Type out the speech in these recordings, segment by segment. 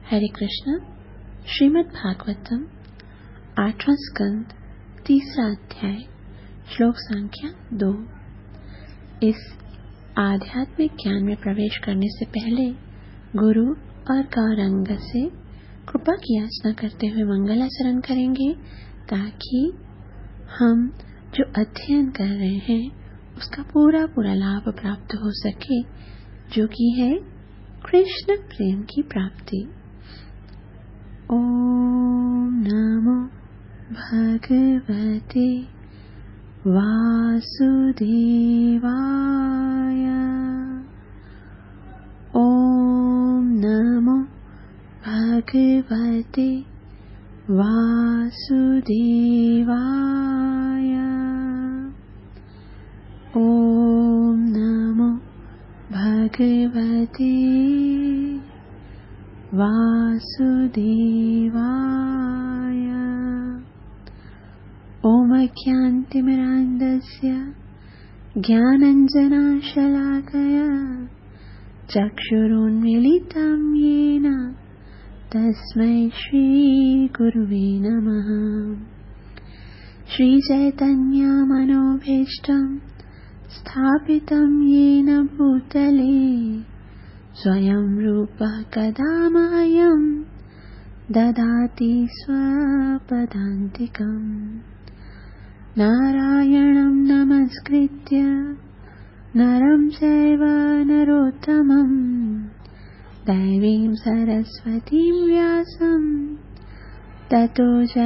हरे कृष्ण। श्रीमद् भागवतम 8वां स्कंद 3रा अध्याय श्लोक संख्या 2। इस आध्यात्मिक ज्ञान में प्रवेश करने से पहले गुरु और गौरांग से कृपा की याचना करते हुए मंगल आचरण करेंगे, ताकि हम जो अध्ययन कर रहे हैं उसका पूरा लाभ प्राप्त हो सके, जो कि है कृष्ण प्रेम की प्राप्ति। ओम नमो भगवते वासुदेवाय। ओम नमो भगवते वासुदेवाय। ओम नमो भगवते वासुदेवाय। ओम अज्ञानतिमिरान्धस्य ज्ञानाञ्जनशलाकया चक्षुरुन्मीलितं येन तस्मै श्रीगुरुवे नमः। श्रीचैतन्यमनोभीष्टं स्थापितं येन भूतले स्वयं रूपः कदा मह्यं ददाति स्वपदान्तिकम्। नारायणं नमस्कृत्य नरं चैव नरोत्तमं दैवीं सरस्वतीं व्यासं ततो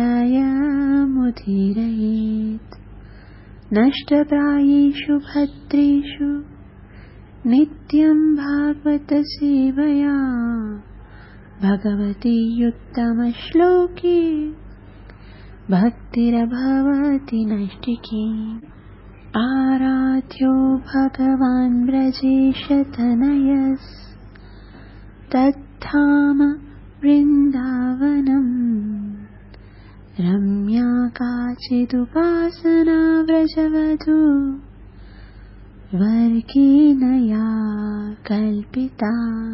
जयमुदीरयेत्। नष्टप्रायेषु भद्रेषु नित्यं भागवत सेवया भगवती उत्तमश्लोके भक्तिर्भवति नैष्टिकी। आराध्यो भगवान् ब्रजेशतनयस् तद्धाम वृन्दावनम्। रम्या काचिदुपासना व्रजवधू वर्गेणया कल्पिता।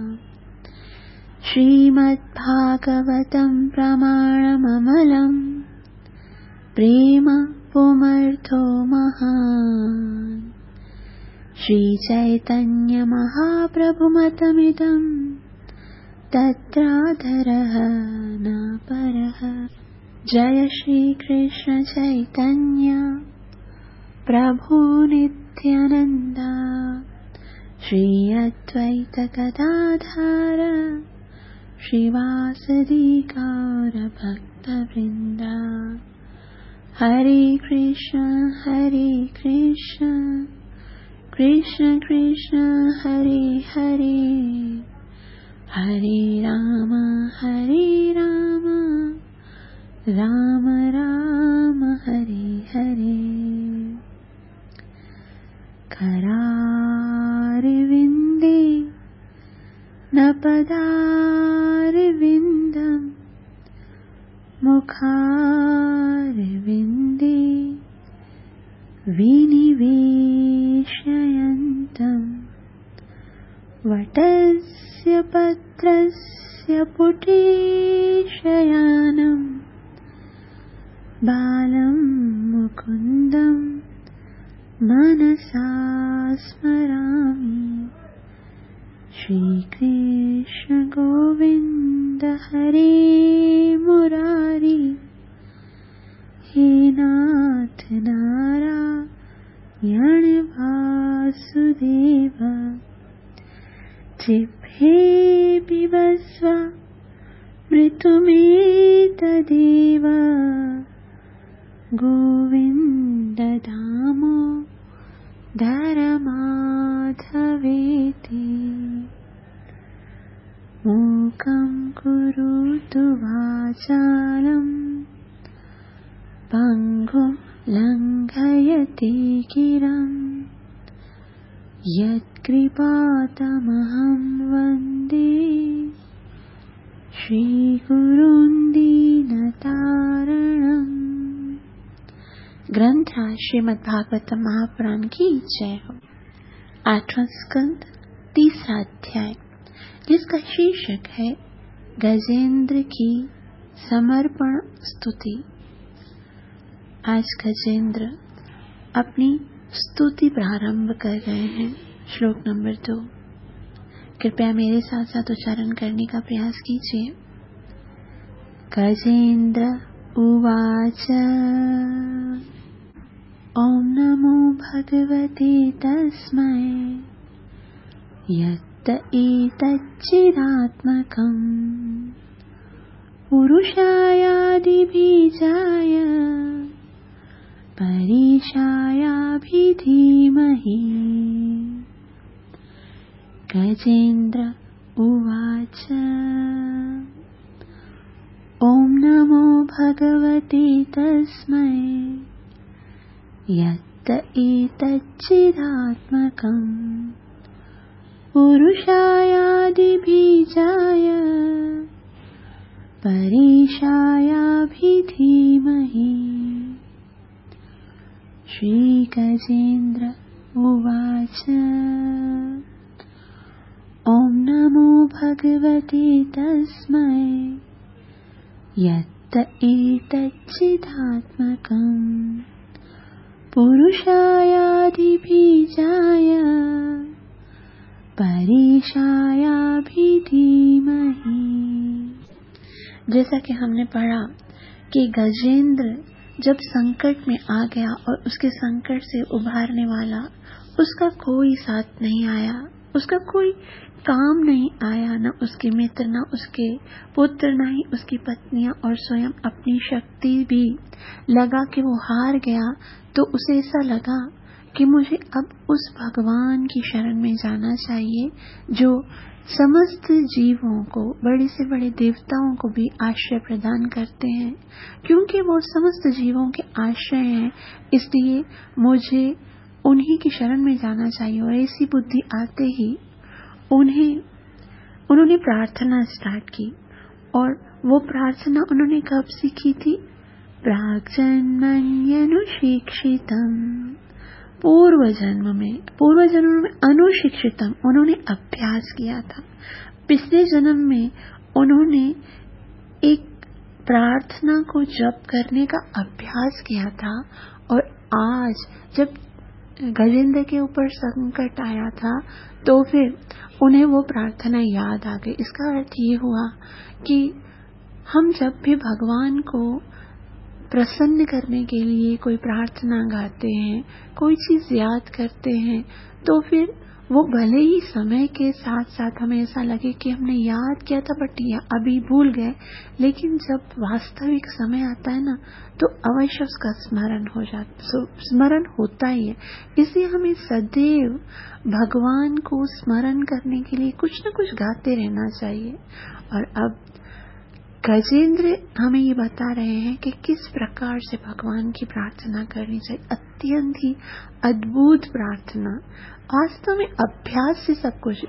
श्रीमद्भागवतं प्रमाणममलं प्रेम पुमर्थो महान्। श्रीचैतन्यमहाप्रभुमतमिदं तत्राधरः न परः। जय श्रीकृष्ण चैतन्य प्रभु नित्यानन्द श्री अद्वैत गदाधर श्रीवासदि गौर भक्तवृन्द। हरे कृष्ण कृष्ण कृष्ण हरे हरे, हरे राम राम राम हरे हरे। करारविन्दे न पदारविन्दं मुखारविन्दे विनिवेशयन्तं। वटस्य पत्रस्य पुटेशयानं बालं मुकुन्दं मनसा स्मरामि। श्रीकृष्ण गोविन्द हरे मुरारी, हे नाथ नारायण वासुदेव। जिह्वे बिभस्व मृत्युमेतदेव, गोविन्द दामोदर माधवेति। मूकं करोतु वाचालं पङ्गुं लङ्घयति गिरं। यत्कृपातमहं वन्दे श्रीगुरुं दीनतारणम्। ग्रंथ श्रीमद् भागवतम महापुराण की जय हो। 8वां स्कंद 3रा अध्याय, जिसका शीर्षक है गजेंद्र की समर्पण स्तुति। आज गजेंद्र अपनी स्तुति प्रारंभ कर रहे हैं। श्लोक नंबर 2। कृपया मेरे साथ साथ उच्चारण करने का प्रयास कीजिए। गजेंद्र उवाच ओम नमो भगवते तस्मै यत् एतच्चिदात्मकम् पुरुषायादिबीजाय परेशायाभिधीमहि। गजेंद्र उवाच ओम नमो भगवते तस्मै यत् एतच्चिदात्मकम् पुरुषायादिबीजाय परेशायाभिधीमहि। श्री गजेंद्र उवाच ओम नमो भगवते तस्मै यत् एतच्चिदात्मकम् पुरुषायादिबीजाय परेशायाभिधीमहि। जैसा कि हमने पढ़ा कि गजेंद्र जब संकट में आ गया और उसके संकट से उबारने वाला उसका कोई साथ नहीं आया, उसका कोई काम नहीं आया, न उसके मित्र, न उसके पुत्र, न ही उसकी पत्नियां, और स्वयं अपनी शक्ति भी लगा कि वो हार गया। तो उसे ऐसा लगा कि मुझे अब उस भगवान की शरण में जाना चाहिए जो समस्त जीवों को, बड़े से बड़े देवताओं को भी आश्रय प्रदान करते हैं। क्योंकि वो समस्त जीवों के आश्रय हैं, इसलिए मुझे उन्हीं की शरण में जाना चाहिए। और ऐसी बुद्धि आते ही उन्होंने प्रार्थना स्टार्ट की। और वो प्रार्थना उन्होंने कब सीखी थी? प्राक्जन्मन्यनुशिक्षितम्, पूर्व जन्म में अनुशिक्षितम, उन्होंने अभ्यास किया था। पिछले जन्म में उन्होंने एक प्रार्थना को जप करने का अभ्यास किया था। और आज जब गजेंद्र के ऊपर संकट आया था तो फिर उन्हें वो प्रार्थना याद आ गई। इसका अर्थ ये हुआ कि हम जब भी भगवान को प्रसन्न करने के लिए कोई प्रार्थना गाते हैं, कोई चीज याद करते हैं, तो फिर वो भले ही समय के साथ साथ हमें ऐसा लगे कि हमने याद किया था बट अभी भूल गए, लेकिन जब वास्तविक समय आता है ना तो अवश्य उसका स्मरण होता ही है। इसलिए हमें सदैव भगवान को स्मरण करने के लिए कुछ न कुछ गाते रहना चाहिए। और अब गजेंद्र हमें ये बता रहे हैं कि किस प्रकार से भगवान की प्रार्थना करनी चाहिए। अत्यंत ही अद्भुत प्रार्थना, वास्तव में अभ्यास से सब कुछ।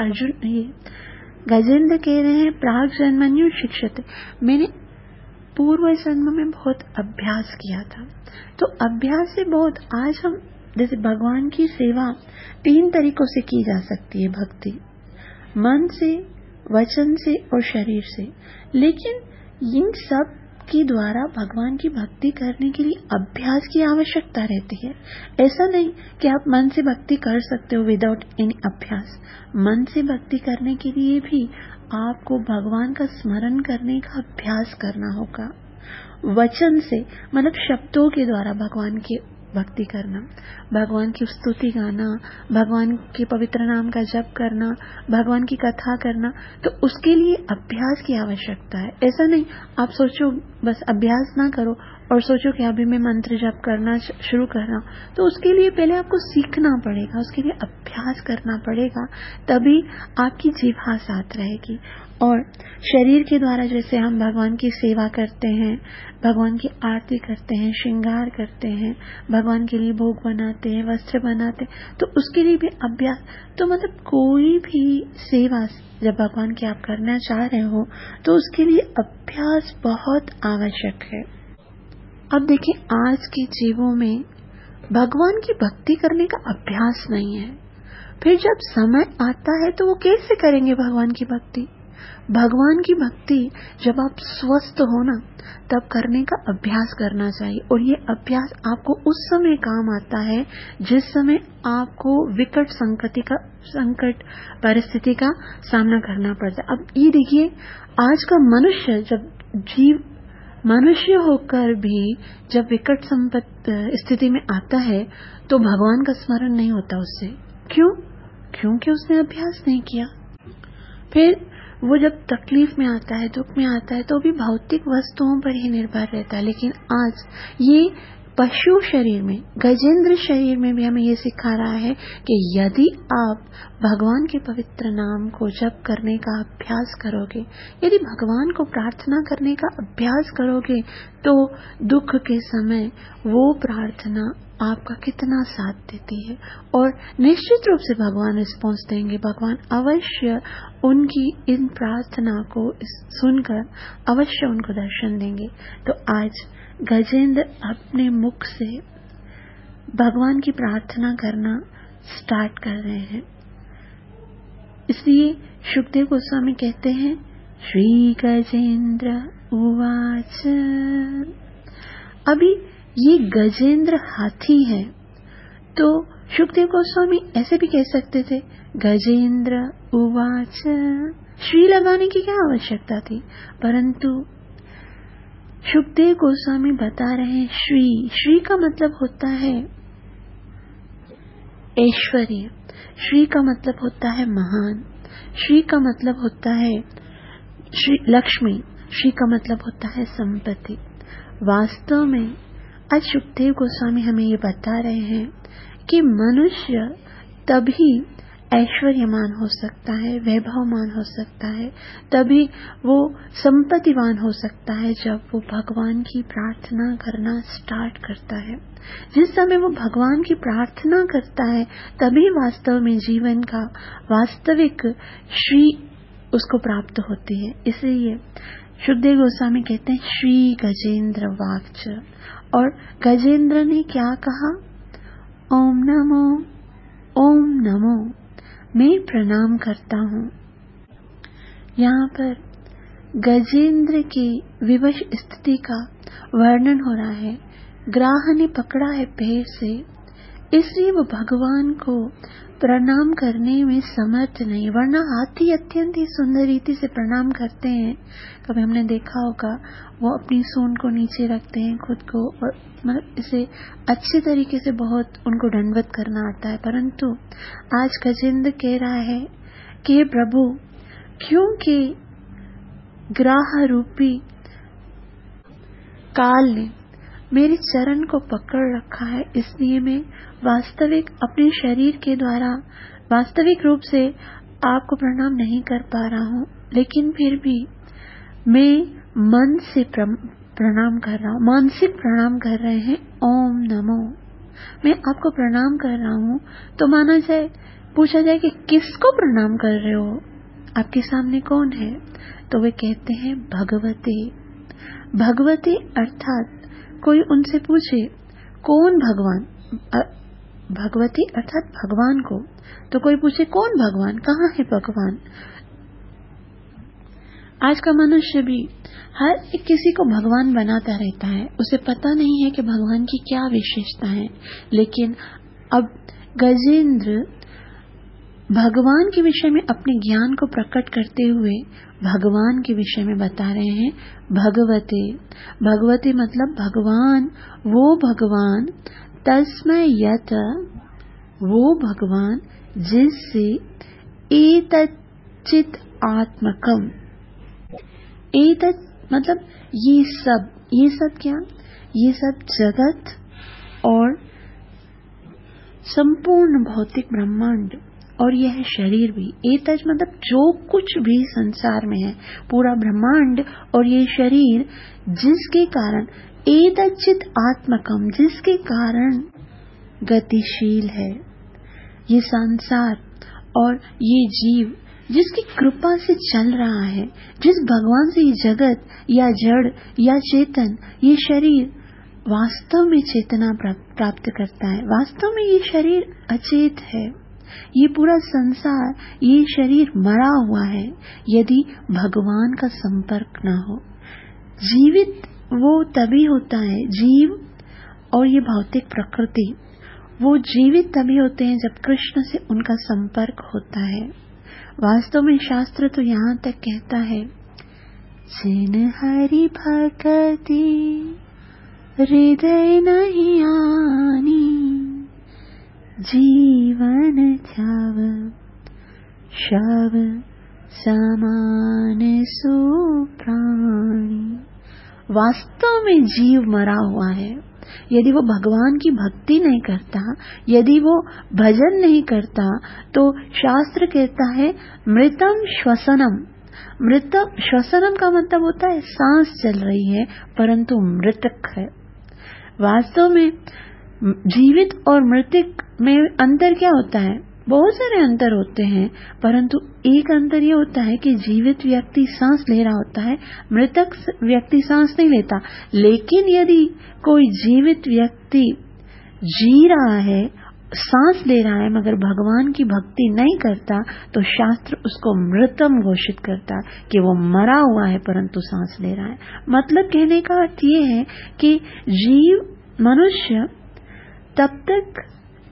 गजेंद्र कह रहे हैं प्राक्जन्मन्यु शिक्षित, मैंने पूर्व जन्म में बहुत अभ्यास किया था। तो अभ्यास से बहुत, आज हम जैसे भगवान की सेवा 3 तरीकों से की जा सकती है भक्ति, मन से, वचन से और शरीर से। लेकिन इन सब के द्वारा भगवान की भक्ति करने के लिए अभ्यास की आवश्यकता रहती है। ऐसा नहीं कि आप मन से भक्ति कर सकते हो विदाउट एनी अभ्यास। मन से भक्ति करने के लिए भी आपको भगवान का स्मरण करने का अभ्यास करना होगा। वचन से मतलब शब्दों के द्वारा भगवान की भक्ति करना, भगवान की स्तुति गाना, भगवान के पवित्र नाम का जप करना, भगवान की कथा करना, तो उसके लिए अभ्यास की आवश्यकता है। ऐसा नहीं आप सोचो बस अभ्यास ना करो और सोचो कि अभी मैं मंत्र जप करना शुरू कर रहा हूँ, तो उसके लिए पहले आपको सीखना पड़ेगा, उसके लिए अभ्यास करना पड़ेगा, तभी आपकी जिह्वा साथ रहेगी। और शरीर के द्वारा जैसे हम भगवान की सेवा करते हैं, भगवान की आरती करते हैं, श्रृंगार करते हैं, भगवान के लिए भोग बनाते हैं, वस्त्र बनाते हैं, तो उसके लिए भी अभ्यास। तो मतलब कोई भी सेवा जब भगवान की आप करना चाह रहे हो तो उसके लिए अभ्यास बहुत आवश्यक है। अब देखिए आज के जीवों में भगवान की भक्ति करने का अभ्यास नहीं है, फिर जब समय आता है तो वो कैसे करेंगे भगवान की भक्ति? भगवान की भक्ति जब आप स्वस्थ हो ना, तब करने का अभ्यास करना चाहिए। और ये अभ्यास आपको उस समय काम आता है जिस समय आपको विकट संकट परिस्थिति का सामना करना पड़ता है। अब ये देखिए, आज का मनुष्य जब मनुष्य होकर भी जब विकट स्थिति में आता है तो भगवान का स्मरण नहीं होता उससे। क्यों? क्योंकि उसने अभ्यास नहीं किया। फिर वो जब तकलीफ में आता है, दुख में आता है, तो भी भौतिक वस्तुओं पर ही निर्भर रहता है। लेकिन आज ये पशु शरीर में, गजेंद्र शरीर में भी हमें ये सिखा रहा है कि यदि आप भगवान के पवित्र नाम को जप करने का अभ्यास करोगे, यदि भगवान को प्रार्थना करने का अभ्यास करोगे, तो दुख के समय वो प्रार्थना आपका कितना साथ देती है। और निश्चित रूप से भगवान रिस्पॉन्स देंगे। भगवान अवश्य उनकी इन प्रार्थना को सुनकर अवश्य उनको दर्शन देंगे। तो आज गजेंद्र अपने मुख से भगवान की प्रार्थना करना स्टार्ट कर रहे हैं। इसलिए शुकदेव गोस्वामी कहते हैं, श्री गजेंद्र उवाच। अभी ये गजेंद्र हाथी है, तो शुकदेव गोस्वामी ऐसे भी कह सकते थे, गजेंद्र उवाच। श्री लगाने की क्या आवश्यकता थी? परंतु शुकदेव गोस्वामी बता रहे हैं श्री का मतलब होता है ऐश्वर्य, श्री का मतलब होता है महान, श्री का मतलब होता है श्री लक्ष्मी, श्री का मतलब होता है संपत्ति। वास्तव में आज शुकदेव गोस्वामी हमें ये बता रहे हैं कि मनुष्य तभी ऐश्वर्यमान हो सकता है, वैभवमान हो सकता है, तभी वो संपत्तिवान हो सकता है जब वो भगवान की प्रार्थना करना स्टार्ट करता है। जिस समय वो भगवान की प्रार्थना करता है, तभी वास्तव में जीवन का वास्तविक श्री उसको प्राप्त होती है। इसलिए शुकदेव गोस्वामी कहते हैं, श्री गजेंद्र वाक्च। और गजेंद्र ने क्या कहा? ओम नमो, ओम नमो, मैं प्रणाम करता हूँ। यहाँ पर गजेंद्र की विवश स्थिति का वर्णन हो रहा है। ग्राह ने पकड़ा है पैर से, इसलिए वो भगवान को प्रणाम करने में समर्थ नहीं। वरना हाथी अत्यंत ही सुंदर रीति से प्रणाम करते हैं। कभी हमने देखा होगा, वो अपनी सूंड को नीचे रखते हैं खुद को, और मतलब इसे अच्छे तरीके से बहुत उनको दंडवत करना आता है। परंतु आज गजेंद्र कह रहा है कि प्रभु, क्योंकि ग्राह रूपी काल ने मेरे चरण को पकड़ रखा है, इसलिए मैं वास्तविक अपने शरीर के द्वारा वास्तविक रूप से आपको प्रणाम नहीं कर पा रहा हूँ। लेकिन फिर भी मैं मन से प्रणाम कर रहा हूँ, मानसिक प्रणाम कर रहे हैं। ओम नमो, मैं आपको प्रणाम कर रहा हूँ। तो माना जाए, पूछा जाए कि किसको प्रणाम कर रहे हो, आपके सामने कौन है? तो वे कहते हैं भगवती। भगवती अर्थात कोई उनसे पूछे कौन भगवान, भगवती अर्थात भगवान को, तो कोई पूछे कौन भगवान, कहाँ है भगवान? आज का मनुष्य भी हर एक किसी को भगवान बनाता रहता है। उसे पता नहीं है कि भगवान की क्या विशेषता है। लेकिन अब गजेंद्र भगवान के विषय में अपने ज्ञान को प्रकट करते हुए भगवान के विषय में बता रहे हैं भगवते। भगवते मतलब भगवान, वो भगवान, तस्मै यत, वो भगवान जिससे एतच्चित् आत्मकम, एतत् मतलब ये सब क्या? ये सब जगत और संपूर्ण भौतिक ब्रह्मांड और यह शरीर भी। एतज मतलब जो कुछ भी संसार में है, पूरा ब्रह्मांड और ये शरीर, जिसके कारण एतच्चित् आत्मकम, जिसके कारण गतिशील है ये संसार और ये जीव, जिसकी कृपा से चल रहा है, जिस भगवान से ये जगत या जड़ या चेतन, ये शरीर वास्तव में चेतना प्राप्त करता है। वास्तव में ये शरीर अचेत है, ये पूरा संसार, ये शरीर मरा हुआ है यदि भगवान का संपर्क ना हो। जीवित वो तभी होता है, जीव और ये भौतिक प्रकृति वो जीवित तभी होते हैं जब कृष्ण से उनका संपर्क होता है। वास्तव में शास्त्र तो यहाँ तक कहता है, जिन हरि भक्ति हृदय नहीं आनी, जीवन छाव शव समान सुप्राणी। वास्तव में जीव मरा हुआ है। यदि वो भगवान की भक्ति नहीं करता, यदि वो भजन नहीं करता, तो शास्त्र कहता है मृतम श्वसनम। मृतम श्वसनम का मतलब होता है सांस चल रही है परंतु मृतक है। वास्तव में जीवित और मृतक में अंतर क्या होता है? बहुत सारे अंतर होते हैं, परंतु एक अंतर ये होता है कि जीवित व्यक्ति सांस ले रहा होता है, मृतक व्यक्ति सांस नहीं लेता। लेकिन यदि कोई जीवित व्यक्ति जी रहा है, सांस ले रहा है, मगर भगवान की भक्ति नहीं करता, तो शास्त्र उसको मृतम घोषित करता कि वो मरा हुआ है परंतु सांस ले रहा है। मतलब कहने का अर्थ ये है कि जीव मनुष्य तब तक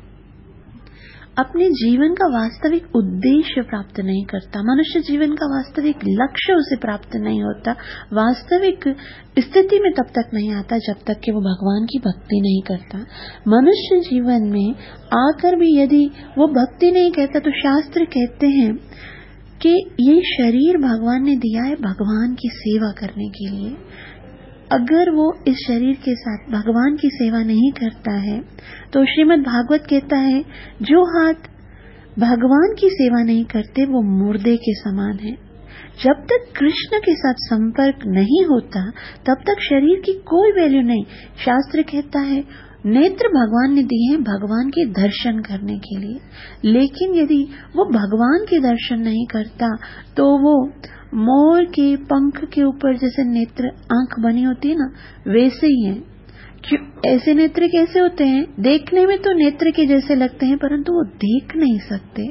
अपने जीवन का वास्तविक उद्देश्य प्राप्त नहीं करता, मनुष्य जीवन का वास्तविक लक्ष्य उसे प्राप्त नहीं होता, वास्तविक स्थिति में तब तक नहीं आता जब तक कि वो भगवान की भक्ति नहीं करता। मनुष्य जीवन में आकर भी यदि वो भक्ति नहीं करता, तो शास्त्र कहते हैं कि ये शरीर भगवान ने दिया है भगवान की सेवा करने के लिए। अगर वो इस शरीर के साथ भगवान की सेवा नहीं करता है, तो श्रीमद् भागवत कहता है जो हाथ भगवान की सेवा नहीं करते वो मुर्दे के समान है। जब तक कृष्ण के साथ संपर्क नहीं होता तब तक शरीर की कोई वैल्यू नहीं। शास्त्र कहता है नेत्र भगवान ने दिए हैं भगवान के दर्शन करने के लिए, लेकिन यदि वो भगवान के दर्शन नहीं करता तो वो मोर के पंख के ऊपर जैसे नेत्र आंख बनी होती है ना, वैसे ही है। ऐसे नेत्र कैसे होते हैं? देखने में तो नेत्र के जैसे लगते हैं परंतु वो देख नहीं सकते।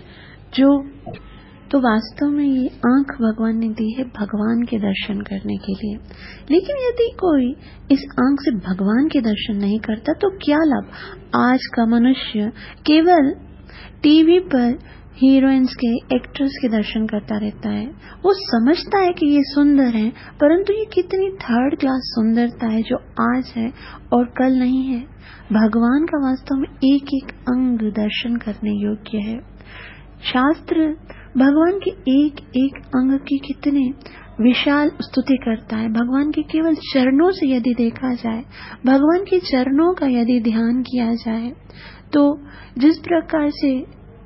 तो वास्तव में ये आंख भगवान ने दी है भगवान के दर्शन करने के लिए। लेकिन यदि कोई इस आंख से भगवान के दर्शन नहीं करता तो क्या लाभ? आज का मनुष्य केवल टीवी पर हीरोइंस के, एक्ट्रेस के दर्शन करता रहता है। वो समझता है कि ये सुंदर है, परंतु ये कितनी थर्ड क्लास सुंदरता है जो आज है और कल नहीं है। भगवान का वास्तव में एक एक अंग दर्शन करने योग्य है। शास्त्र भगवान के एक एक अंग की कितने विशाल स्तुति करता है। भगवान के केवल चरणों से यदि देखा जाए, भगवान के चरणों का यदि ध्यान किया जाए, तो जिस प्रकार से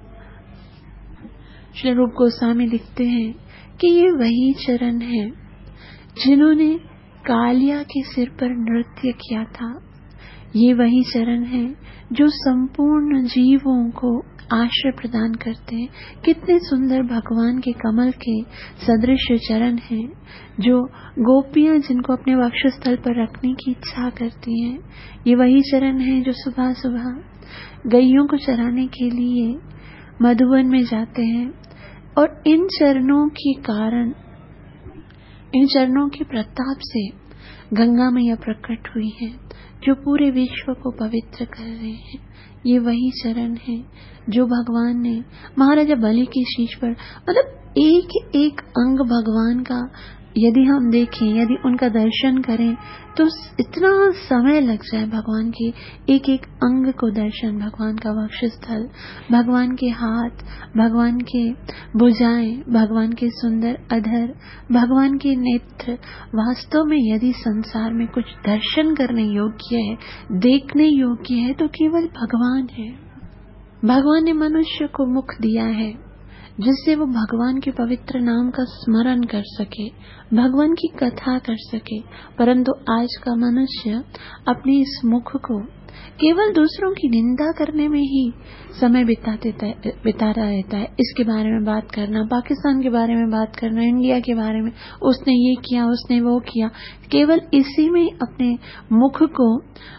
श्री रूप गोस्वामी लिखते हैं कि ये वही चरण है जिन्होंने कालिया के सिर पर नृत्य किया था। ये वही चरण है जो संपूर्ण जीवों को आश्रय प्रदान करते हैं। कितने सुंदर भगवान के कमल के सदृश चरण हैं, जो गोपियां जिनको अपने वक्षस्थल पर रखने की इच्छा करती हैं। ये वही चरण है जो सुबह सुबह गैयों को चराने के लिए मधुवन में जाते हैं, और इन चरणों के कारण, इन चरणों के प्रताप से गंगा मैया प्रकट हुई है जो पूरे विश्व को पवित्र कर रहे हैं। ये वही चरण है जो भगवान ने महाराजा बलि के शीश पर, मतलब एक एक अंग भगवान का यदि हम देखें, यदि उनका दर्शन करें, तो इतना समय लग जाए भगवान के एक एक अंग को दर्शन। भगवान का वक्षस्थल, भगवान के हाथ, भगवान के भुजाएं, भगवान के सुंदर अधर, भगवान के नेत्र। वास्तव में यदि संसार में कुछ दर्शन करने योग्य है, देखने योग्य है, तो केवल भगवान है। भगवान ने मनुष्य को मुख दिया है जिससे वो भगवान के पवित्र नाम का स्मरण कर सके, भगवान की कथा कर सके। परंतु आज का मनुष्य अपने इस मुख को केवल दूसरों की निंदा करने में ही समय बिता रहता है। इसके बारे में बात करना, पाकिस्तान के बारे में बात करना, इंडिया के बारे में, उसने ये किया, उसने वो किया, केवल इसी में अपने मुख को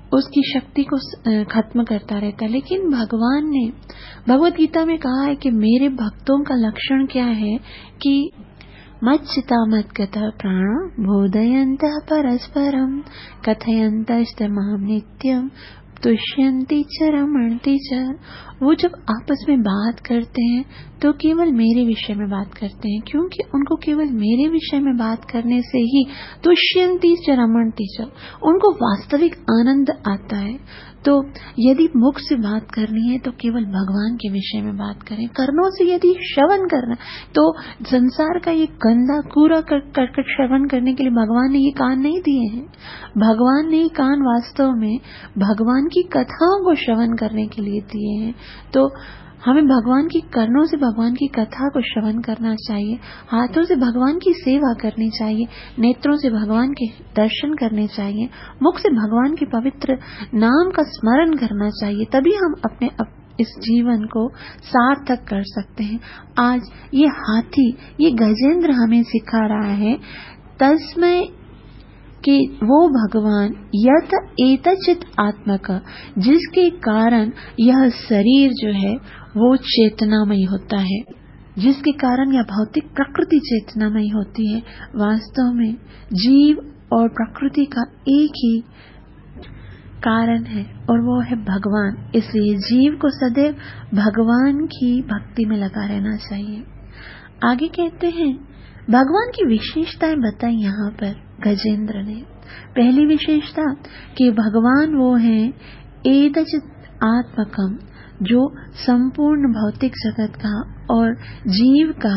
उसकी शक्ति को खत्म करता रहता है। लेकिन भगवान ने भगवत गीता में कहा है कि मेरे भक्तों का लक्षण क्या है कि मच्चिता मद्गतः प्राणो बोधयन्तः परस्परम कथयन्तश्च मां नित्यम तुष्यन्ति च रमन्ति च। वो जब आपस में बात करते हैं तो केवल मेरे विषय में बात करते हैं, क्योंकि उनको केवल मेरे विषय में बात करने से ही तुष्यन्ति च रमन्ति च, उनको वास्तविक आनंद आता है। तो यदि मुख से बात करनी है तो केवल भगवान के विषय में बात करें। कर्णों से यदि श्रवण करना तो संसार का ये गंदा कूड़ा करकट श्रवण करने के लिए भगवान ने ये कान नहीं दिए हैं। भगवान ने ये कान वास्तव में भगवान की कथाओं को श्रवण करने के लिए दिए हैं। तो हमें भगवान की कर्णों से भगवान की कथा को श्रवण करना चाहिए, हाथों से भगवान की सेवा करनी चाहिए, नेत्रों से भगवान के दर्शन करने चाहिए, मुख से भगवान के पवित्र नाम का स्मरण करना चाहिए। तभी हम अपने इस जीवन को सार्थक कर सकते हैं। आज ये हाथी, ये गजेंद्र हमें सिखा रहा है तस्मै कि वो भगवान यत एतचित आत्मक, जिसके कारण यह शरीर जो है वो चेतनामय होता है, जिसके कारण यह भौतिक प्रकृति चेतनामय होती है। वास्तव में जीव और प्रकृति का एक ही कारण है और वो है भगवान। इसलिए जीव को सदैव भगवान की भक्ति में लगा रहना चाहिए। आगे कहते हैं भगवान की विशेषताएं बताई यहाँ पर गजेंद्र ने। पहली विशेषता कि भगवान वो हैं एतचित आत्मकम, जो संपूर्ण भौतिक जगत का और जीव का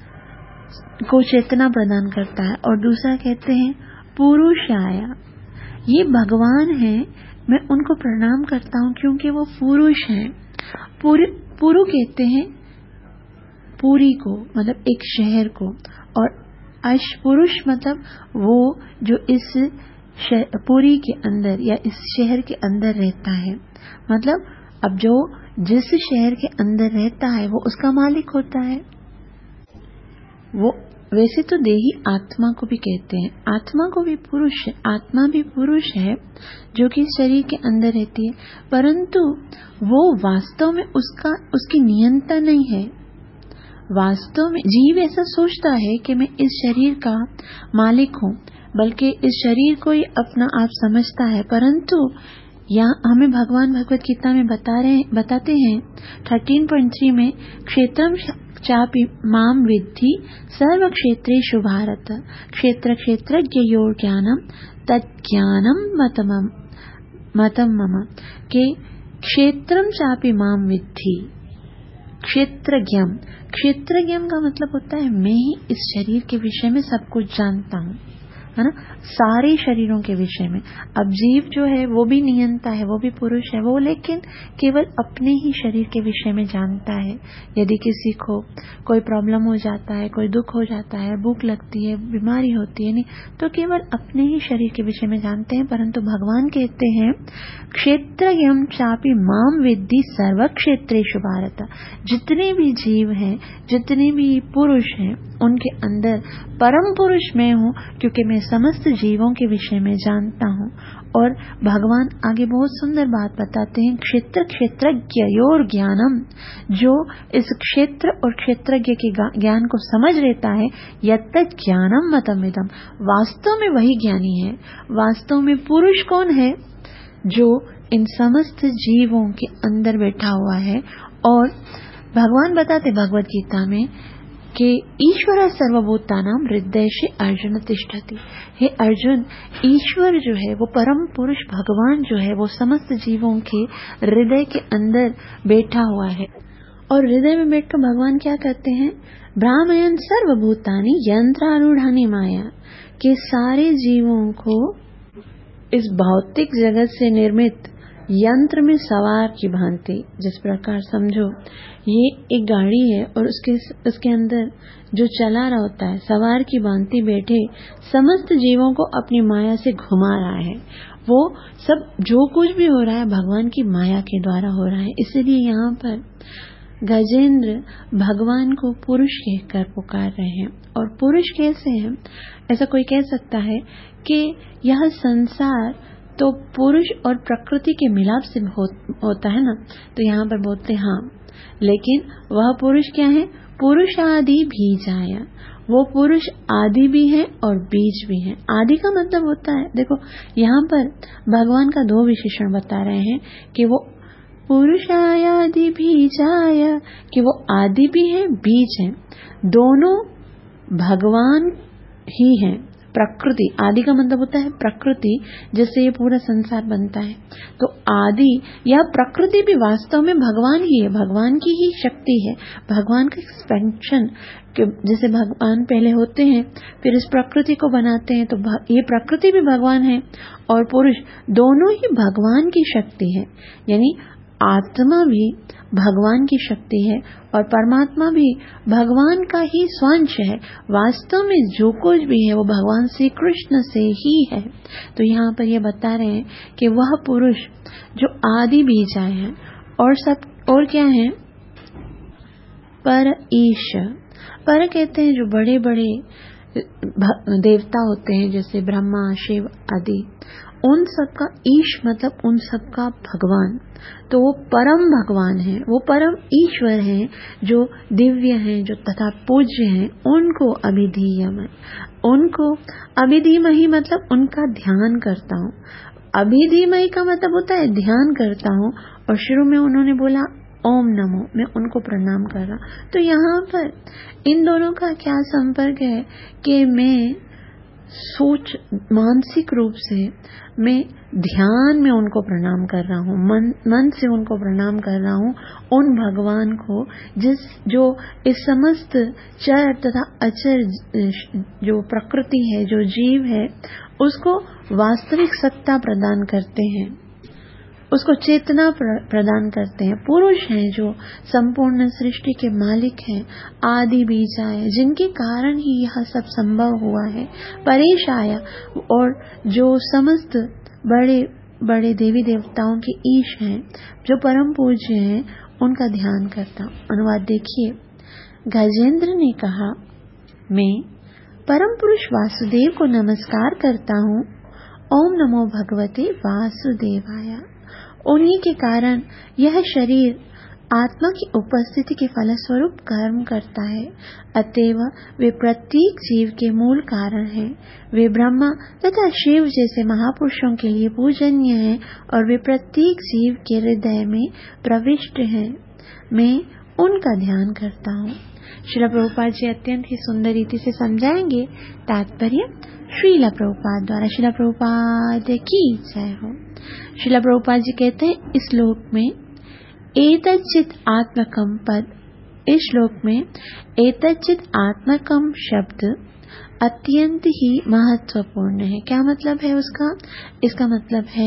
को चेतना प्रदान करता है। और दूसरा कहते हैं पुरुषाय, ये भगवान है, मैं उनको प्रणाम करता हूँ क्योंकि वो पुरुष हैं। पुरु कहते हैं पुरी को, मतलब एक शहर को, और पुरुष मतलब वो जो इस पुरी के अंदर या इस शहर के अंदर रहता है। मतलब अब जो जिस शहर के अंदर रहता है वो उसका मालिक होता है। वो वैसे तो देही आत्मा को भी कहते हैं, आत्मा को भी पुरुष है, आत्मा भी पुरुष है जो कि शरीर के अंदर रहती है, परंतु वो वास्तव में उसकी नियंता नहीं है। वास्तव में जीव ऐसा सोचता है कि मैं इस शरीर का मालिक हूँ, बल्कि इस शरीर को ही अपना आप समझता है। परंतु यहाँ हमें भगवान भगवत गीता में बताते हैं 13.3 में क्षेत्रम चापि माम विद्धि सर्व क्षेत्रेषु भारत क्षेत्र क्षेत्रज्ञयोर ज्ञानम तज्ज्ञानम मतम मम, के क्षेत्रम चापि माम विद्धि। क्षेत्रज्ञम का मतलब होता है मैं ही इस शरीर के विषय में सब कुछ जानता हूँ, है ना, सारे शरीरों के विषय में। अब जीव जो है वो भी नियंता है, वो भी पुरुष है, वो लेकिन केवल अपने ही शरीर के विषय में जानता है। यदि किसी को कोई प्रॉब्लम हो जाता है, कोई दुख हो जाता है, भूख लगती है, बीमारी होती है, नहीं तो केवल अपने ही शरीर के विषय में जानते हैं। परंतु भगवान कहते हैं क्षेत्रज्ञं चापि माम विद्धि सर्व क्षेत्रेषु भारत, जितने भी जीव हैं, जितने भी पुरुष हैं, उनके अंदर परम पुरुष मैं हूँ, क्योंकि मैं समस्त जीवों के विषय में जानता हूँ। और भगवान आगे बहुत सुंदर बात बताते हैं क्षेत्र क्षेत्रज्ञयोर ज्ञानम, जो इस क्षेत्र और क्षेत्रज्ञ के ज्ञान को समझ लेता है, यत् ज्ञानम मतमिदम, वास्तव में वही ज्ञानी है। वास्तव में पुरुष कौन है? जो इन समस्त जीवों के अंदर बैठा हुआ है। और भगवान बताते भगवत गीता में कि ईश्वर सर्वभूतानां हृदयेषु अर्जुन तिष्ठति। हे अर्जुन, ईश्वर जो है वो परम पुरुष भगवान जो है वो समस्त जीवों के हृदय के अंदर बैठा हुआ है। और हृदय में बैठकर भगवान क्या करते हैं? भ्रामयन् सर्वभूतानि यंत्रारूढ़ानि माया, के सारे जीवों को इस भौतिक जगत से निर्मित यंत्र में सवार की भांति, जिस प्रकार समझो ये एक गाड़ी है और उसके अंदर जो चला रहा होता है सवार की भांति बैठे समस्त जीवों को अपनी माया से घुमा रहा है। वो सब जो कुछ भी हो रहा है भगवान की माया के द्वारा हो रहा है। इसलिए यहाँ पर गजेंद्र भगवान को पुरुष कहकर पुकार रहे हैं। और पुरुष कैसे हैं? ऐसा कोई कह सकता है कि यह संसार तो पुरुष और प्रकृति के मिलाप से होता है ना, तो यहाँ पर बोलते हाँ, लेकिन वह पुरुष क्या है? पुरुष आदि बीजाय, वो पुरुष आदि भी है और बीज भी है। आदि का मतलब होता है, देखो यहाँ पर भगवान का दो विशेषण बता रहे हैं कि वो पुरुषाय आदि बीजाय, कि वो आदि भी है बीज है, दोनों भगवान ही है। प्रकृति, आदि का मतलब होता है प्रकृति, जिससे ये पूरा संसार बनता है। तो आदि या प्रकृति भी वास्तव में भगवान ही है, भगवान की ही शक्ति है, भगवान का एक्सपेंशन। जैसे भगवान पहले होते हैं, फिर इस प्रकृति को बनाते हैं, तो ये प्रकृति भी भगवान है और पुरुष दोनों ही भगवान की शक्ति है। यानी आत्मा भी भगवान की शक्ति है और परमात्मा भी भगवान का ही स्वांश है। वास्तव में जो कुछ भी है वो भगवान श्री कृष्ण से ही है। तो यहाँ पर ये बता रहे हैं कि वह पुरुष जो आदि बीजाय है और क्या है? पर ईश, पर कहते हैं जो बड़े बड़े देवता होते हैं, जैसे ब्रह्मा, शिव आदि, उन सबका ईश मतलब उन सबका भगवान। तो वो परम भगवान है, वो परम ईश्वर हैं, जो दिव्य हैं, जो तथा पूज्य हैं। उनको अभिधीयमय, उनको अभिधीमहि मतलब उनका ध्यान करता हूँ। अभिधीमय का मतलब होता है ध्यान करता हूँ, और शुरू में उन्होंने बोला ओम नमो, मैं उनको प्रणाम कर रहा। तो यहाँ पर इन दोनों का क्या संपर्क है कि मैं मानसिक रूप से मैं ध्यान में उनको प्रणाम कर रहा हूँ, मन से उनको प्रणाम कर रहा हूँ, उन भगवान को जो इस समस्त चर तथा अचर जो प्रकृति है, जो जीव है, उसको वास्तविक सत्ता प्रदान करते हैं, उसको चेतना प्रदान करते हैं। पुरुष हैं जो संपूर्ण सृष्टि के मालिक हैं, आदि बीजाय, जिनके कारण ही यह सब संभव हुआ है। परेश आया, और जो समस्त बड़े बड़े देवी देवताओं के ईश हैं, जो परम पूज्य हैं, उनका ध्यान करता हूँ। अनुवाद देखिए, गजेंद्र ने कहा, मैं परम पुरुष वासुदेव को नमस्कार करता हूँ। ओम नमो भगवते वासुदेवाय। उन्हीं के कारण यह शरीर आत्मा की उपस्थिति के फलस्वरूप कर्म करता है, अतएव वे प्रत्येक जीव के मूल कारण हैं। वे ब्रह्मा तथा शिव जैसे महापुरुषों के लिए पूजनीय हैं और वे प्रत्येक जीव के हृदय में प्रविष्ट हैं। मैं उनका ध्यान करता हूँ। श्रील प्रभुपाद जी अत्यंत ही सुंदर रीति से समझाएंगे। तात्पर्य श्रील प्रभुपाद द्वारा। श्रील प्रभुपाद की जय हो। श्रील प्रभुपाद जी कहते हैं इस श्लोक में एतच्चित आत्मकम पद, इस श्लोक में एतच्चित आत्मकम शब्द अत्यंत ही महत्वपूर्ण है। क्या मतलब है उसका? इसका मतलब है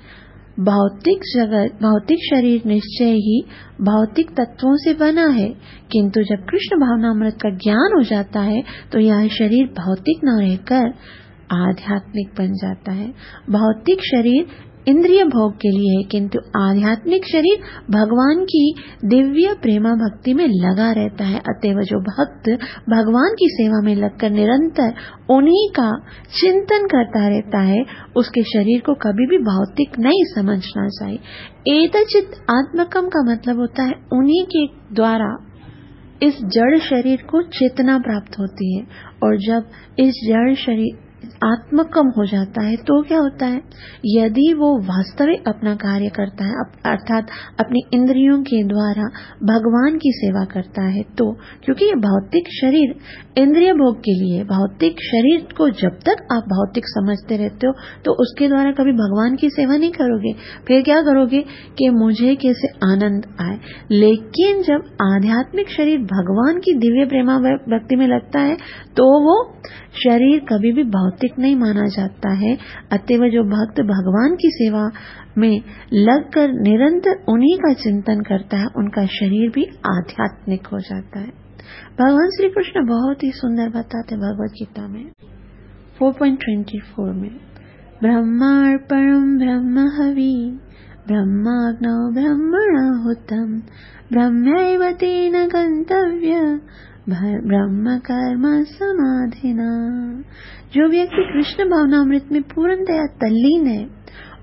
भौतिक जगत, भौतिक शरीर निश्चय ही भौतिक तत्वों से बना है, किंतु जब कृष्ण भावनामृत का ज्ञान हो जाता है तो यह शरीर भौतिक न रहकर आध्यात्मिक बन जाता है। भौतिक शरीर इंद्रिय भोग के लिए है, किंतु आध्यात्मिक शरीर भगवान की दिव्य प्रेमा भक्ति में लगा रहता है। अतएव जो भक्त भगवान की सेवा में लगकर निरंतर उन्हीं का चिंतन करता रहता है, उसके शरीर को कभी भी भौतिक नहीं समझना चाहिए। एतच्चित आत्मकम का मतलब होता है उन्हीं के द्वारा इस जड़ शरीर को चेतना प्राप्त होती है, और जब इस जड़ शरीर आत्मकम हो जाता है तो क्या होता है? यदि वो वास्तविक अपना कार्य करता है, अर्थात अपनी इंद्रियों के द्वारा भगवान की सेवा करता है, तो क्योंकि ये भौतिक शरीर इंद्रिय भोग के लिए, भौतिक शरीर को जब तक आप भौतिक समझते रहते हो तो उसके द्वारा कभी भगवान की सेवा नहीं करोगे। फिर क्या करोगे कि मुझे कैसे आनंद आए। लेकिन जब आध्यात्मिक शरीर भगवान की दिव्य प्रेमा भक्ति में लगता है तो वो शरीर कभी भी भौतिक नहीं माना जाता है। अतएव जो भक्त भगवान की सेवा में लगकर निरंतर उन्हीं का चिंतन करता है, उनका शरीर भी आध्यात्मिक हो जाता है। भगवान श्री कृष्ण बहुत ही सुंदर बताते भगवद गीता में 4.24 में, ब्रह्मार्पणं ब्रह्म हवि ब्रह्माग्नौ ब्रह्मणाहुतं ब्रह्मैव तेन गंतव्य ब्रह्म कर्म समाधिना। जो व्यक्ति कृष्ण भावनामृत में पूर्णतया तल्लीन है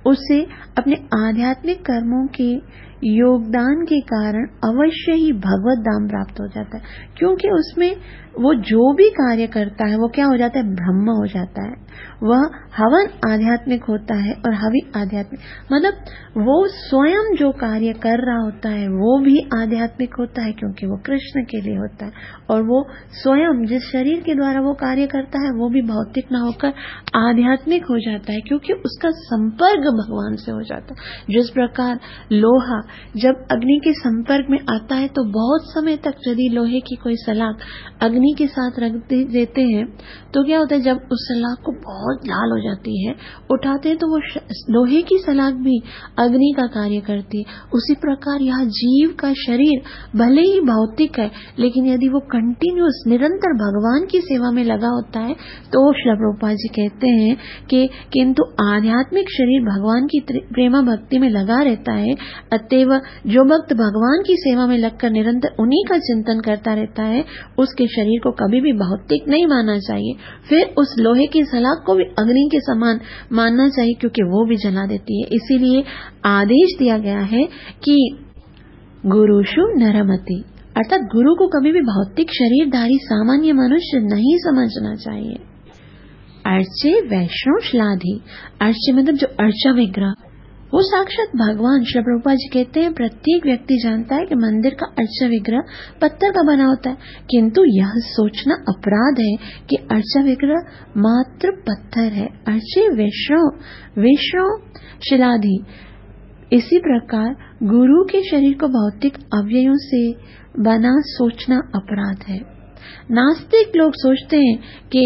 उसे अपने आध्यात्मिक कर्मों के योगदान के कारण अवश्य ही भगवत धाम प्राप्त हो जाता है, क्योंकि उसमें वो जो भी कार्य करता है वो क्या हो जाता है, ब्रह्म हो जाता है। वह हवन आध्यात्मिक होता है और हवि आध्यात्मिक, मतलब वो स्वयं जो कार्य कर रहा होता है वो भी आध्यात्मिक होता है, क्योंकि वो कृष्ण के लिए होता है। और वो स्वयं जिस शरीर के द्वारा वो कार्य करता है वो भी भौतिक न होकर आध्यात्मिक हो जाता है, क्योंकि उसका संपर्क भगवान से हो जाता है। जिस प्रकार लोहा जब अग्नि के संपर्क में आता है तो बहुत समय तक यदि लोहे की कोई सलाख अग्नि के साथ रख देते हैं तो क्या होता है, जब उस सलाख को बहुत लाल हो जाती है, उठाते हैं तो वो लोहे की सलाख भी अग्नि का कार्य करती है। उसी प्रकार यह जीव का शरीर भले ही भौतिक है, लेकिन यदि वो कंटिन्यूअस निरंतर भगवान की सेवा में लगा होता है तो श्रील प्रभुपाद जी कहते हैं कि किंतु आध्यात्मिक शरीर भगवान की प्रेमा भक्ति में लगा रहता है। अतएव जो भक्त भगवान की सेवा में लगकर निरंतर उन्हीं का चिंतन करता रहता है, उसके शरीर को कभी भी भौतिक नहीं मानना चाहिए। फिर उस लोहे की सलाख को भी अग्नि के समान मानना चाहिए, क्योंकि वो भी जला देती है। इसीलिए आदेश दिया गया है कि गुरुषु नरमति, अर्थात गुरु को कभी भी भौतिक शरीरधारी सामान्य मनुष्य नहीं समझना चाहिए। अर्चे वैष्णव श्लाघि, अर्चे मतलब जो अर्चा विग्रह, वो साक्षात भगवान। श्री प्रभुपाद जी कहते हैं प्रत्येक व्यक्ति जानता है कि मंदिर का अर्चा विग्रह पत्थर का बना होता है, किंतु यह सोचना अपराध है कि अर्चा विग्रह मात्र पत्थर है। अर्चे वैष्णव शिलाधि, इसी प्रकार गुरु के शरीर को भौतिक अवयवों से बना सोचना अपराध है। नास्तिक लोग सोचते हैं कि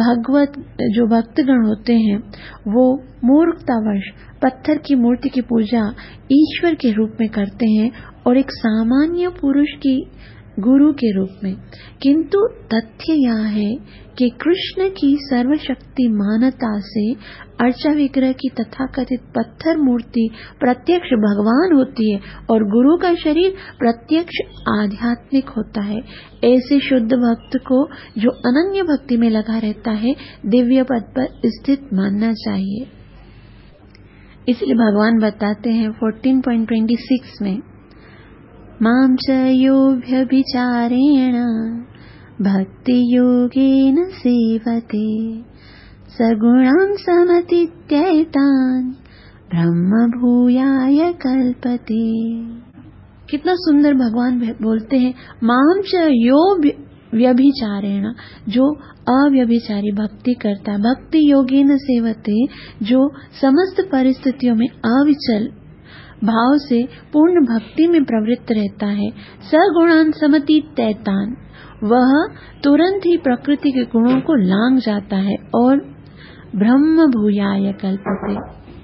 जो भक्तगण होते हैं वो मूर्खतावश पत्थर की मूर्ति की पूजा ईश्वर के रूप में करते हैं और एक सामान्य पुरुष की गुरु के रूप में। किंतु तथ्य यह है कि कृष्ण की सर्वशक्तिमानता से अर्चा विग्रह की तथाकथित पत्थर मूर्ति प्रत्यक्ष भगवान होती है और गुरु का शरीर प्रत्यक्ष आध्यात्मिक होता है। ऐसे शुद्ध भक्त को जो अनन्य भक्ति में लगा रहता है दिव्य पद पर स्थित मानना चाहिए। इसलिए भगवान बताते हैं 14.26 में, मां च यो व्यभिचारेण भक्ति योगेन सेवते सगुणान् समतीत्यैतान् ब्रह्म भूयाय कल्पते। कितना सुंदर भगवान बोलते हैं, मां च यो व्यभिचारेण, जो अव्यभिचारी भक्ति करता है, भक्ति योगेन सेवते, जो समस्त परिस्थितियों में अविचल भाव से पूर्ण भक्ति में प्रवृत्त रहता है। सगुणान समति तैतान, वह तुरंत ही प्रकृति के गुणों को लांघ जाता है और ब्रह्म भूयाय कल्पते।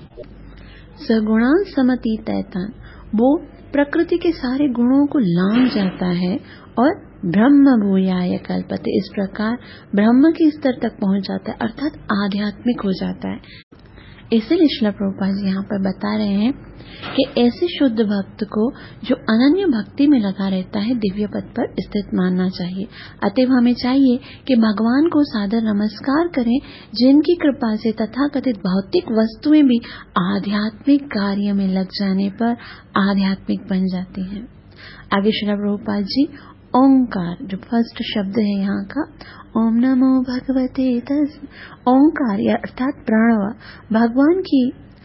सगुणान समति तैतान, वो प्रकृति के सारे गुणों को लांघ जाता है और ब्रह्म भूयाय कल्पते, इस प्रकार ब्रह्म के स्तर तक पहुंच जाता है, अर्थात आध्यात्मिक हो जाता है। इसीलिए श्रील प्रभुपाद जी यहाँ पर बता रहे हैं कि ऐसे शुद्ध भक्त को जो अनन्य भक्ति में लगा रहता है दिव्य पद पर स्थित मानना चाहिए। अतएव हमें चाहिए कि भगवान को सादर नमस्कार करें, जिनकी कृपा से तथाकथित भौतिक वस्तुएं भी आध्यात्मिक कार्य में लग जाने पर आध्यात्मिक बन जाती हैं। आगे श्रील प्रभुपाद जी ओंकार, जो फर्स्ट शब्द है यहाँ का, ओम नमो भगवते तस्मै, ओंकार या अर्थात प्रणव भगवान की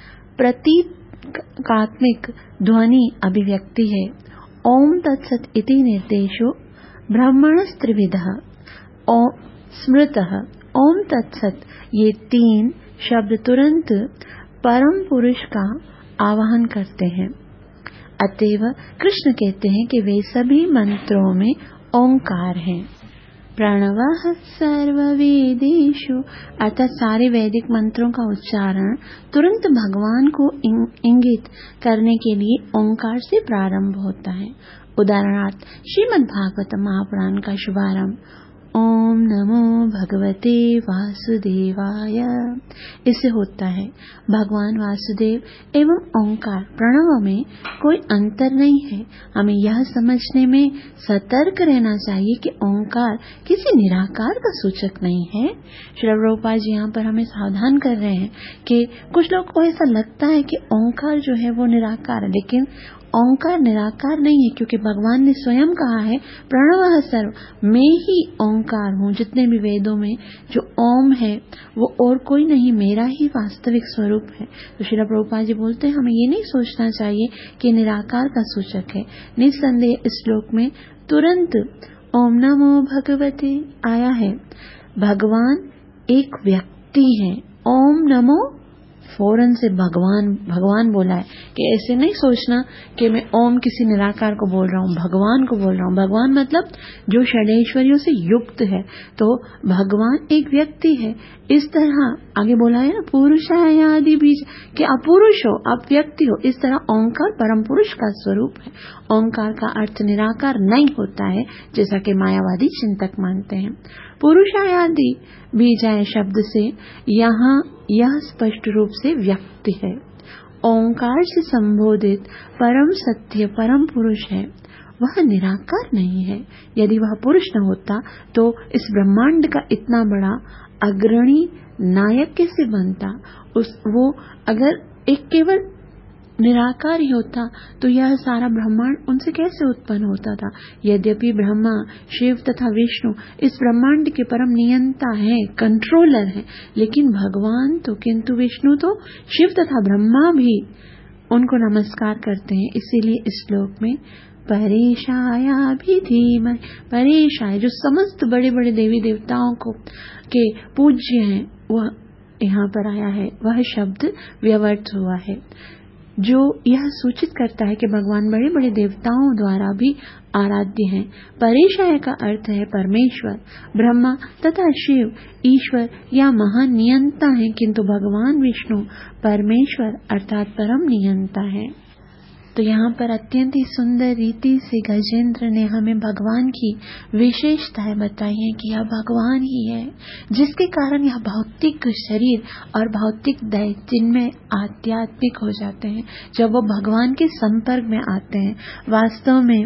प्रतीकात्मिक ध्वनि अभिव्यक्ति है। ओम तत्सत इति निर्देशो ब्राह्मणस्त्रिविधः स्मृतः। ओम तत्सत, ये तीन शब्द तुरंत परम पुरुष का आवाहन करते हैं। अतएव कृष्ण कहते हैं कि वे सभी मंत्रों में ओंकार हैं। प्रणवः सर्ववेदेषु, अर्थात सारे वैदिक मंत्रों का उच्चारण तुरंत भगवान को इंगित करने के लिए ओंकार से प्रारंभ होता है। उदाहरणार्थ श्रीमद् भागवत महापुराण का शुभारंभ ओम नमो भगवते वासुदेवाय। इससे होता है भगवान वासुदेव एवं ओंकार प्रणव में कोई अंतर नहीं है। हमें यह समझने में सतर्क रहना चाहिए कि ओंकार किसी निराकार का सूचक नहीं है। श्री प्रभुपाद जी यहाँ पर हमें सावधान कर रहे हैं कि कुछ लोग को ऐसा लगता है कि ओंकार जो है वो निराकार है, लेकिन ओंकार निराकार नहीं है, क्योंकि भगवान ने स्वयं कहा है प्रणवः सर्व, मैं ही ओंकार हूँ। जितने भी वेदों में जो ओम है वो और कोई नहीं, मेरा ही वास्तविक स्वरूप है। तो श्रील प्रभुपाद जी बोलते हैं हमें ये नहीं सोचना चाहिए कि निराकार का सूचक है। निस्संदेह इस श्लोक में तुरंत ओम नमो भगवते आया है। भगवान एक व्यक्ति है। ओम नमो फौरन से भगवान बोला है कि ऐसे नहीं सोचना कि मैं ओम किसी निराकार को बोल रहा हूँ, भगवान को बोल रहा हूँ। भगवान मतलब जो षडैश्वर्यों से युक्त है, तो भगवान एक व्यक्ति है। इस तरह आगे बोला है ना, पुरुषाय आदि बीज, कि आप पुरुष हो, आप व्यक्ति हो। इस तरह ओंकार परम पुरुष का स्वरूप है। ओंकार का अर्थ निराकार नहीं होता है, जैसा कि मायावादी चिंतक मानते हैं। पुरुषायादि बीजाय शब्द से यहाँ यह स्पष्ट रूप से व्यक्ति है। ओंकार से संबोधित परम सत्य परम पुरुष है, वह निराकार नहीं है। यदि वह पुरुष न होता तो इस ब्रह्मांड का इतना बड़ा अग्रणी नायक कैसे बनता। वो अगर एक केवल निराकार ही होता तो यह सारा ब्रह्मांड उनसे कैसे उत्पन्न होता था। यद्यपि ब्रह्मा, शिव तथा विष्णु इस ब्रह्मांड के परम नियंता हैं, कंट्रोलर हैं, लेकिन भगवान तो, किंतु विष्णु तो, शिव तथा ब्रह्मा भी उनको नमस्कार करते हैं। इसीलिए इस श्लोक में परेशाया भी धीमहि, परेशाय जो समस्त बड़े बड़े देवी देवताओं को के पूज्य हैं वह यहाँ पर आया है। वह शब्द व्यवर्थ हुआ है, जो यह सूचित करता है कि भगवान बड़े बड़े देवताओं द्वारा भी आराध्य हैं। परेशाय का अर्थ है परमेश्वर। ब्रह्मा तथा शिव ईश्वर या महान नियंता हैं, किंतु भगवान विष्णु परमेश्वर अर्थात परम नियंता है। तो यहाँ पर अत्यंत ही सुंदर रीति से गजेंद्र ने हमें भगवान की विशेषताएं बताई हैं कि यह भगवान ही है, जिसके कारण यह भौतिक शरीर और भौतिक देह जिनमें आध्यात्मिक हो जाते हैं जब वो भगवान के संपर्क में आते हैं। वास्तव में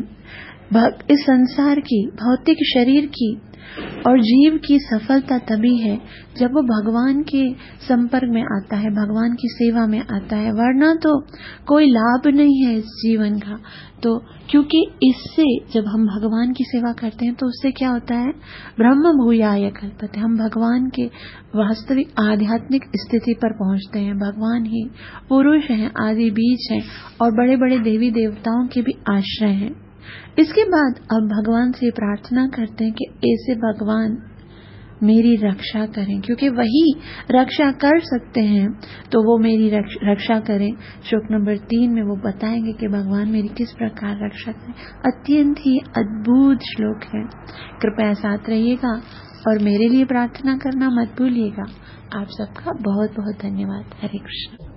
इस संसार की भौतिक शरीर की और जीव की सफलता तभी है जब वो भगवान के संपर्क में आता है, भगवान की सेवा में आता है, वरना तो कोई लाभ नहीं है इस जीवन का। तो क्योंकि इससे जब हम भगवान की सेवा करते हैं तो उससे क्या होता है, ब्रह्म भूयाय कल्पते, हम भगवान के वास्तविक आध्यात्मिक स्थिति पर पहुंचते हैं। भगवान ही पुरुष हैं, आदि बीज हैं और बड़े बड़े देवी देवताओं के भी आश्रय हैं। इसके बाद अब भगवान से प्रार्थना करते हैं कि ऐसे भगवान मेरी रक्षा करें, क्योंकि वही रक्षा कर सकते हैं, तो वो मेरी रक्षा करें। श्लोक नंबर 3 में वो बताएंगे कि भगवान मेरी किस प्रकार रक्षा करें। अत्यंत ही अद्भुत श्लोक है। कृपया साथ रहिएगा और मेरे लिए प्रार्थना करना मत भूलिएगा। आप सबका बहुत बहुत धन्यवाद। हरे कृष्ण।